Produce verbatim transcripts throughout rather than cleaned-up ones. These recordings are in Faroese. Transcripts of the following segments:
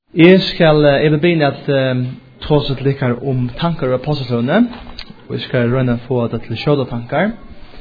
Jeg skal jeg vil begynne at um, ta oss et likere om tanker og apostelønne, og jeg skal rønne få det til kjøde tanker.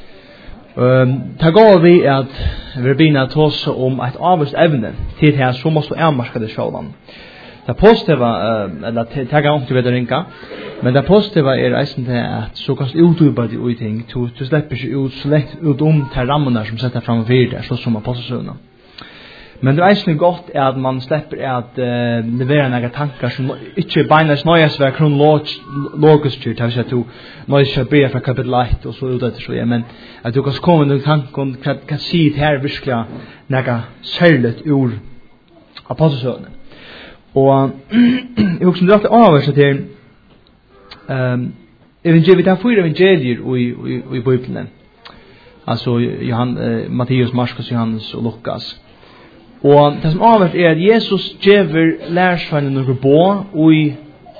Um, det går vi at vi vil begynne at ta oss om et avvist evne til det her, så måste vi avmarske det selv. Det positive, uh, eller det er ikke ved å ringe, men det positive er eisen til at så kan du utdype de ting, du, du slipper ikke ut så lett ut om til rammene som setter frem og fyrer, så som apostelønne. Men det er egentlig godt at man slipper at uh, levere noen tanker som ikke beinest nøyes være kronologisk, til å si at du nøyes ikke bryr fra kapitel ett og så ut etter så, ja, men at du kan komme noen tanker om hva kan si det her virkelig noe særlig ur apostelsøvnet. Og jeg husker det alltid avhørset til um, evangeliet, vi tar fyra evangelier i, i, i Bibelen, altså Johan, uh, Matteus, Markus, Johannes og Lukas. Og det som avhørt er at Jesus gjever lærersvannet noe på i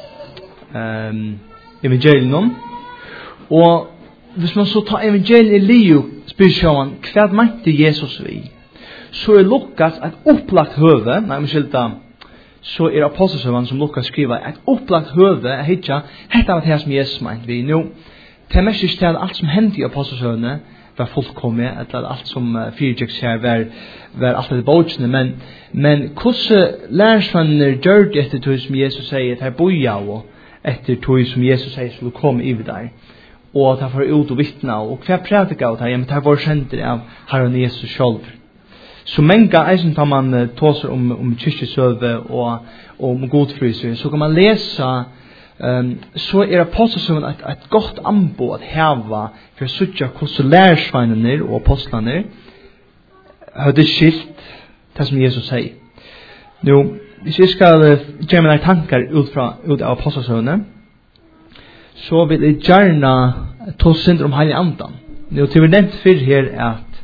um, evangelien. Og hvis man så tar evangelien i liv, spør seg han, hva mente Jesus vi? Så er Lukas et opplagt høve, nei, men skilt da, så er apostelsøvann som Lukas skriver, et opplagt høve, jeg hittar, hette av det som Jesus mente vi. Nå, det er mest ikke til alt som hendte i apostelsøvannet, var fullkommet, eller alt som uh, fyrtjeks her var, var alt etter båtsene, men, men hvordan lærersvanner gjør det etter tog som Jesus sier, at her boja og etter tog som Jesus sier skulle komme i der, og at han får ut og vittna, og hva prædik av det, ja, men det var kjenter av Herren Jesus selv. Så mange eisen tar man uh, tåser om, om kyrkjesøve og, og om godfryser, så kan man lese Um, så er apostelsøvn et, et godt anbod at heva for å sutja hvordan lærersveinene og apostlene hadde skilt det som Jesus sier. Nå, hvis jeg skal uh, gjøre meg tanker ut, fra, ut av apostelsøvnet, så vil jeg gjerne ta synder om heilig andan. Nå, til vi nevnt før her at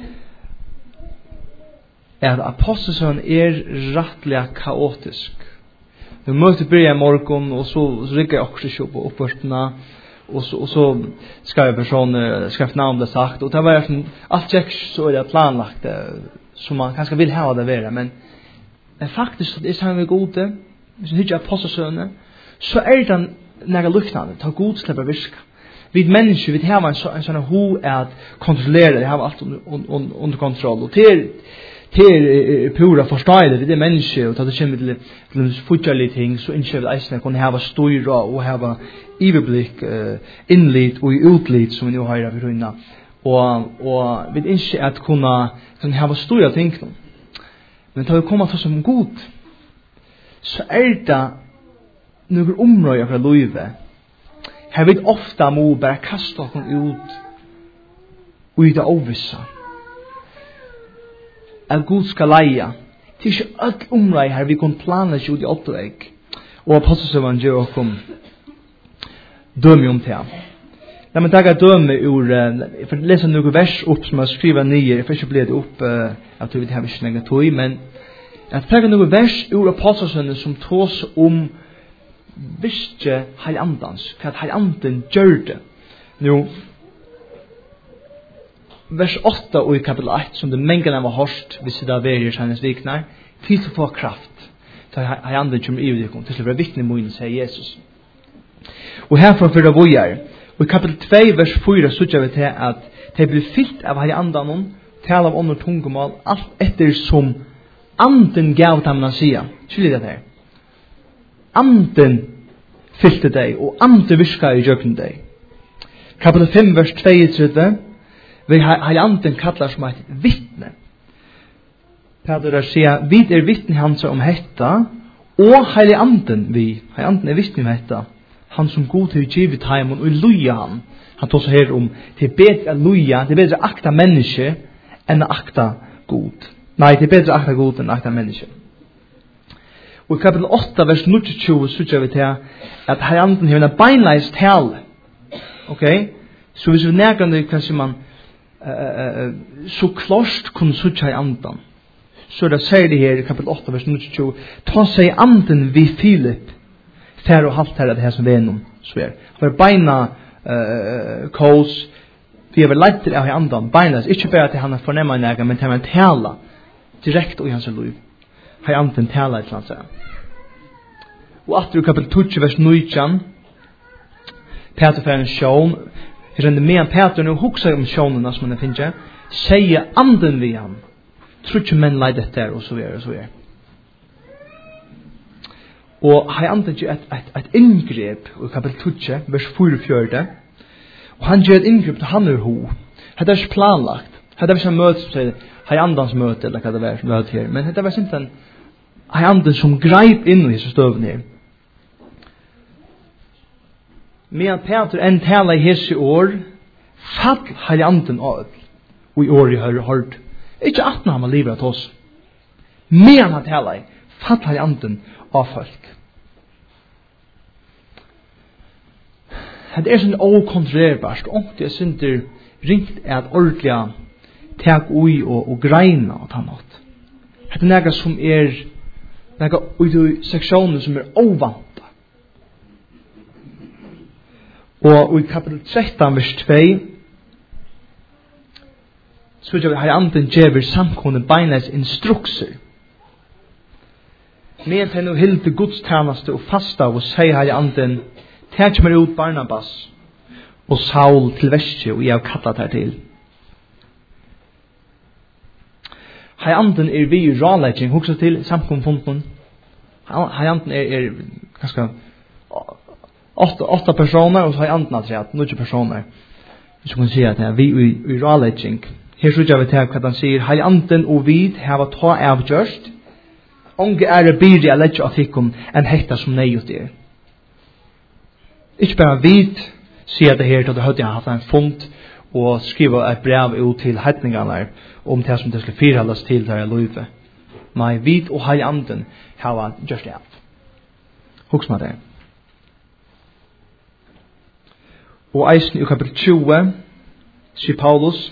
at apostelsøvn er rettelig kaotisk. Vi møter byrja i morgen, og så, så rikker jeg også ikke på oppvørtene, og så, og så skal jeg personer, skrift navn det sagt, og det var sånn, alt kjekk så er det planlagt, som man kanskje vil ha det være, men, men faktisk, det er sammen med gode, hvis man ikke er apostelsøvne, så er det nære luktene, ta god slipper virka. Vi mennesker, vi har en, så, en sånn ho at kontrollere, vi har alt under, under, under kontroll, og til til pura forståelse det menneske og det kommer til til futterlige ting så innskjer vi eisene kunne hava styra og hava overblikk uh, innlit og utlit som vi nå har i rundt og, og vi innskjer at kunne, kunne hava styra ting men da vi kommer til som god så er det noen områder fra livet her vi ofte må bare kaste oss ut og i det ovissa at Gud skal leia. Det er ikke alt omrei her vi kan plana ut i opplegg. Og apostelsøvann gjør okkom døme om det. La meg takke døme ur, jeg får lese noen vers opp som jeg skriver nye, jeg får ikke bli det opp, at du vet jeg har ikke nægget tog, men jeg takke noen vers ur apostelsøvann som tås om visste heilandans, hva heilandan gjør det. Nå, vers åtta og i kapitel ett som det mengene var hørst hvis det er verger kjennes viknar til å få kraft til å ha andre kommer i udikon til å være vittne moen sier Jesus og herfra for det vojar og i kapitel två vers fyra så gjør vi til at de blir fyllt av her andan tal av ånder tungemål alt etter som anden gav dem å si skyldig det her anden fyllte deg og anden virka i jøkken deg kapitel fem vers tjuetre vi har anden kallar som et vittne. Peter sier, vi er vittne hans om hetta, og heilig anden vi, heilig anden er vittne om hetta, han som god til givet heimen, og luja han. Han tar seg her om, det er bedre å luja, det er bedre å akta menneske, enn å akta god. Nei, det er bedre å akta god enn å akta menneske. Og i kapitel åtta, vers tjue, så gjør vi til at heilig anden har en beinleis tale. Ok? Så hvis vi nærkende, hva sier man, Uh, uh, uh, så klart kunne sutja i andan så det sier det her i kapitel åtta vers tjue ta seg anden vi Filip fer og halt her det her som vi er noen så er for beina uh, kos vi er vel leitter av i andan beina ikke bare til han er fornemmer nega men til han tala direkte i hans liv har anden tala et eller annet Og atter i kapitel tolv, vers nitton, Peter får en sjån, her er det med en Peter, og hukser om sjånene som han finner, sier anden vi han, tror ikke menn leid etter, og så videre, og så videre. Og han anden gjør et, et, et inngrep i kapitel tolv, vers fyrtifjørde, og han gjør et inngrep til han er ho. Det er ikke planlagt. Det er ikke en møte som sier, han andans møte, eller hva det er møte her, men det var simpelthen han anden som greip inn i disse støvene her. Men Peter enn tala i hese år, fall han anden av og i år i har hørt. Ikke at han har livet til oss. Men han tala i, fall han anden av folk. Det er sånn okontrollerbart, og det er sånn det ringt at ordentlig tek ui og, og greina og ta nåt. Det er nega som er nega ui i seksjonen som er ovanta. Og i kapitel tretton, vers to, så gjør vi her anden djever samkonen beinleis instrukser. Men til noe hilde godstjeneste og fasta og sier her anden, tek meg ut Barnabas og Saul til verste, og jeg har kattet her til. Her anden er vi i rålegging, hoksa til samkomfunten. Her anden er, er ganske åtta, åtta personer, og så har anden at noen personer. Hvis man kan si at vi i, i rålegging. Her så gjør vi til hva han sier, her anden og vi har ta avgjørst, onge er det byrje å legge av tikkum enn hekta som nøyut er. Ikke bare vit sier det her til at jeg har hatt en fond og skriva et brev ut til heitningarna om det som det skulle firhaldas til der jeg løyve. Nei, vit og hei anden har gjort det alt. Huks meg det. Og eisen i kapitel tjue sier Paulus,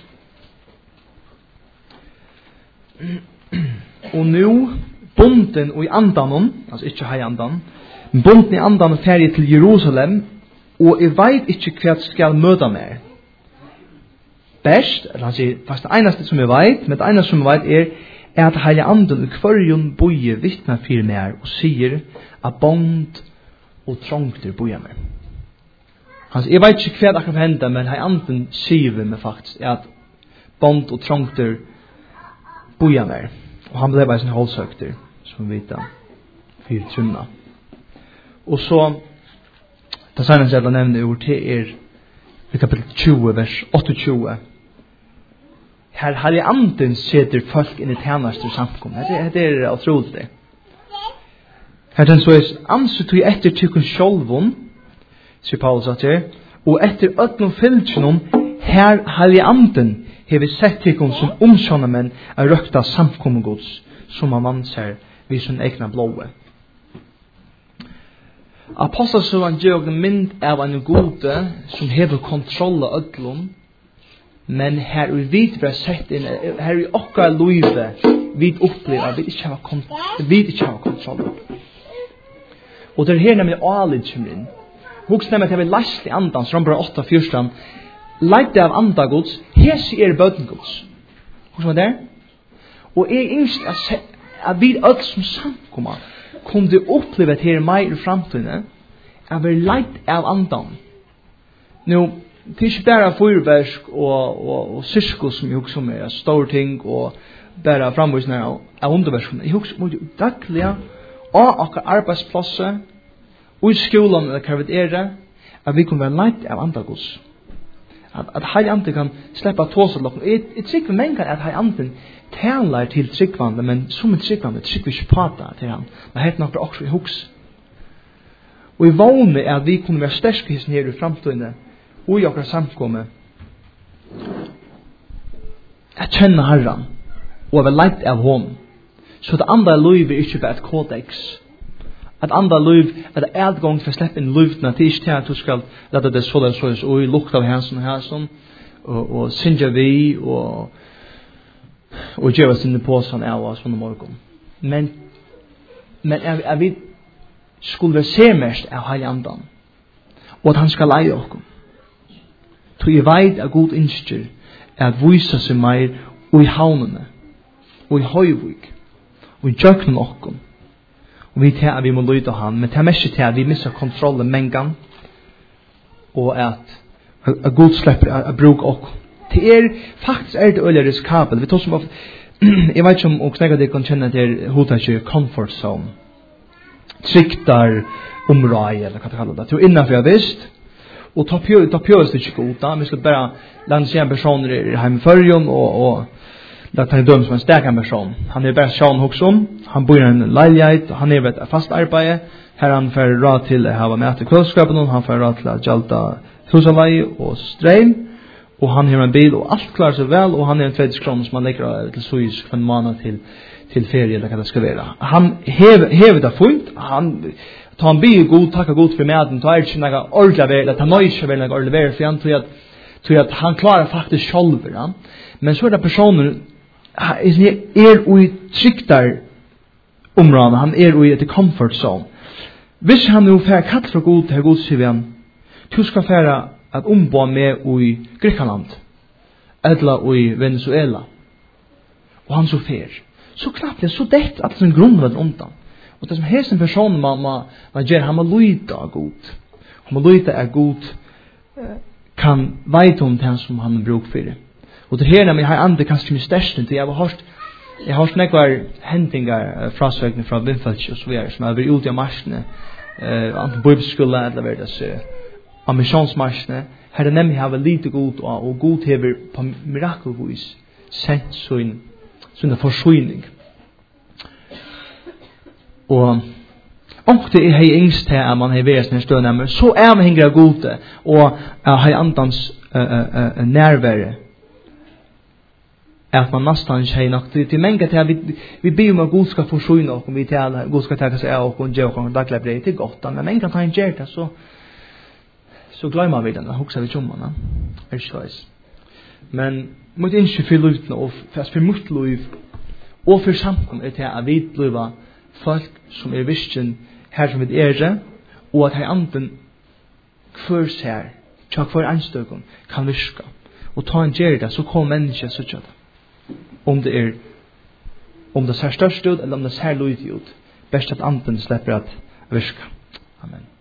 og nu bunden og i andanen, altså ikke hei andan, bunden i andanen ferie til Jerusalem, og jeg veit ikke hva skal møte meg. Best, eller han sier, faktisk det eneste som jeg veit, men det eneste som jeg veit er, er at heilige anden i kvarjon boje vittna fyrir meg, og sier at bond og trångter boje meg. Han sier, jeg veit ikke hva det kan hende, men heilige anden sier vi meg faktisk, er at bond og trångter boje meg. Og han ble bare sin holdsøkter, som vi vet da, fyrir trunna. Og så, det sannes jeg nevner ord til er i kapitel tjue, vers åttiotjue. Her har jeg anden setter folk inn i tjenester samkommet. Det, det er utrolig det. Her den så er anset vi etter tykken sjolvun, sier Paulus at det, og etter øtlen fylkjennom, her har jeg anden har vi sett tykken som omsjånnemenn er røkta samkommegods, som man manser vid sin egna blåe. Apostelsøvan gjør en mynd av en gode som hever kontroll av ødlom, men her vi vet vi har sett inn, her vi okkar løyve vi opplever vi ikke har kontroll, vi ikke har kontroll. Og det er her nemlig alid som inn. Husk nemlig at jeg vil lest i andan, som bare åtta fyrstan, leite av andagods, hesi er bøtengods. Husk meg der? Og jeg innst at vi ødel som samkommer, kunde oppleve at her mer i framtiden er vi leit av andan. Nå, det er ikke bare fyrversk og, og, og sysko som jeg husker om er store ting og bare framvisning av, av underverskene. Jeg husker om det daglige og akkurat arbeidsplasser og i skolen eller hva vi er at vi kan være leit av andagos. At, at hei andre kan slippe tåselokken. Jeg, jeg trykker menn kan at hei andre talar til tryggvande, men som en tryggvande trykker vi ikke på det til han. Men helt nok også i hoks. Og i vågne er at vi kunne være sterske hos nere i fremtiden, og i akkurat samkomme, jeg kjenner Herren, og jeg vil leit av hånden. Så det andre liv er ikke bare et kodex. At andre liv er det adgang til å slippe inn livene, til ikke til at du skal lade det så der så der, og i lukt av hensen og hensen, og, og synge vi, og og gjør oss inn på sånn av oss under morgen. Men, men jeg, jeg vil skulle se mest av heilig andan, og at han skal leie oss. Så jeg vet at god innskjer er at vise seg mer og i havnene, og i høyvig, og i djøknen oss, Og vi tar vi må lyde han, men det er mest til at vi misser kontrollen mengan, og at, at Gud slipper å bruke okk. Det er faktisk er det øyelig riskabelt. Vi tar som ofte, jeg vet ikke om og snakket det kan kjenne til hodet comfort zone. Tryktar område, eller hva det kaller det. Det er innenfor jeg visst, og ta pjøres det ikke godt da. Vi skal bare lansere personer i hjemme førjen, og, og la ta en døm som en sterk person. Han er bare sjån hos om, han bor i en leilighet, han er ved et fast arbeid, her han får råd til å ha med til kølskapen, han får råd til å gjelda husalei og streim, og han har en bil, og alt klarer seg vel, og han er en tredje kron som han legger til Suis for en måned til, til ferie, eller hva det skal være. Han hever det funkt, han tar han bil god, takker god for maten, tar ikke noe ordentlig vei, eller tar nøy ikke vel noe ordentlig vei, for han tror at, tror at han klarer faktisk selv, ja. Men så er det personer, er ui tryktar området, han er ui etter comfort zone. Hvis han nu fer katt for god til god sier han, du skal fære at ombo med ui Grekland, eller ui Venezuela, og han så fer. Så knappt det, så det at det er en grunnveld omdan. Og det som helst en person man, man, man gjør, han må lyde av god. Han må lyde av god, kan veite om det som han bruk for det. Og det her, jeg har andre kanskje mye største, jeg har hørt, jeg har hørt nekvar hendinger fra søkene fra Vindfeldt og så videre, som har vært ute av marsjene, enten bibelskolen eller vært det, av misjonsmarsjene, her er nemlig har vært lite god, og god hever på mirakelvis sendt sin, sin forsøyning. Og om det er hei yngst til at man har vært sin støvn, men så er man henger gode, og har andans uh, uh, uh, nærvære, at man nästan inte har nok til mänga till vi vi ber om att Gud ska försona och vi till att Gud ska ta sig av och ge oss dagliga brev till gott, men mänga kan inte göra så så glömmer vi den och huxar vi om man är schysst. Men mot inte för luten och fast för mot liv och för samkom är det att vi blir folk som är vision här som vi är det och att han anden för sig jag för anstöken kan viska och ta en gerda så kommer människor så tjata. Om det er om det ser størst ut eller om det ser lite ut, best at anden slipper at virke. Amen.